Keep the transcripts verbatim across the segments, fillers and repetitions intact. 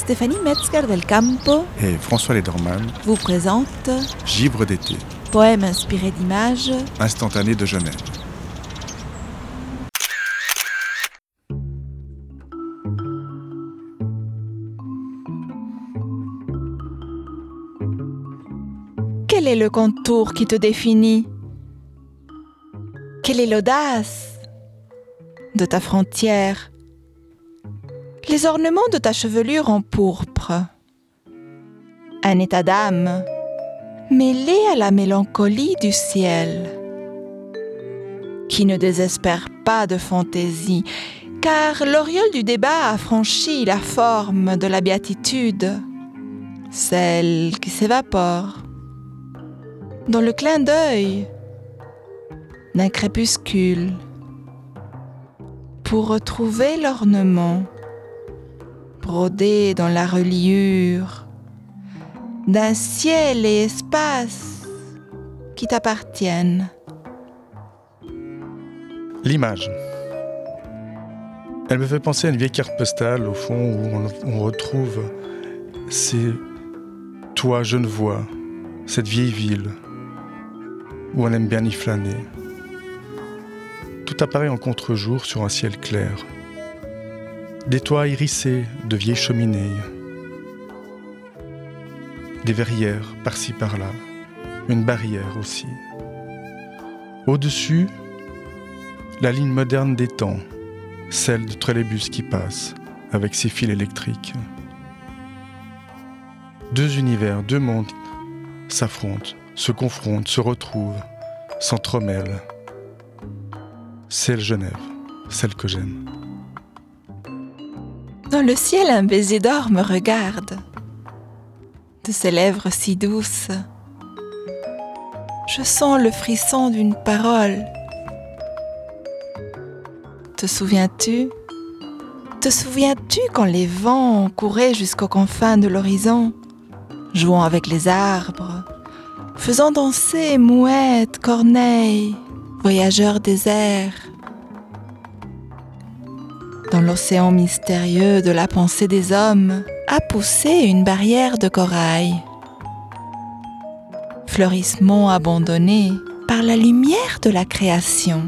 Stéphanie Metzger del Campo et François Lederman vous présente Givre d'été, poème inspiré d'images instantané de Genève. Quel est le contour qui te définit? Quelle est l'audace de ta frontière? Les ornements de ta chevelure en pourpre. Un état d'âme mêlé à la mélancolie du ciel, qui ne désespère pas de fantaisie, car l'auréole du débat a franchi la forme de la béatitude, celle qui s'évapore dans le clin d'œil d'un crépuscule, pour retrouver l'ornement brodé dans la reliure d'un ciel et espace qui t'appartiennent. L'image. Elle me fait penser à une vieille carte postale, au fond, où on, on retrouve ces toits genevois, cette vieille ville, où on aime bien y flâner. Tout apparaît en contre-jour sur un ciel clair. Des toits hérissés de vieilles cheminées, des verrières par-ci par-là, une barrière aussi. Au-dessus, la ligne moderne des temps, celle de trolleybus qui passe avec ses fils électriques. Deux univers, deux mondes s'affrontent, se confrontent, se retrouvent, s'entremêlent. C'est Genève, celle que j'aime. Dans le ciel, un baiser d'or me regarde, de ses lèvres si douces. Je sens le frisson d'une parole. Te souviens-tu? Te souviens-tu quand les vents couraient jusqu'aux confins de l'horizon, jouant avec les arbres, faisant danser mouettes, corneilles, voyageurs déserts? Dans l'océan mystérieux de la pensée des hommes, a poussé une barrière de corail. Fleurissement abandonné par la lumière de la création.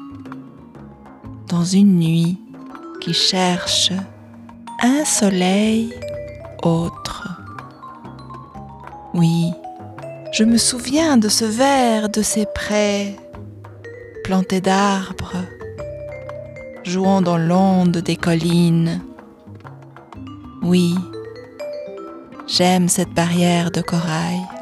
Dans une nuit qui cherche un soleil autre. Oui, je me souviens de ce vers, de ces prés plantés d'arbres, jouant dans l'onde des collines. Oui, j'aime cette barrière de corail.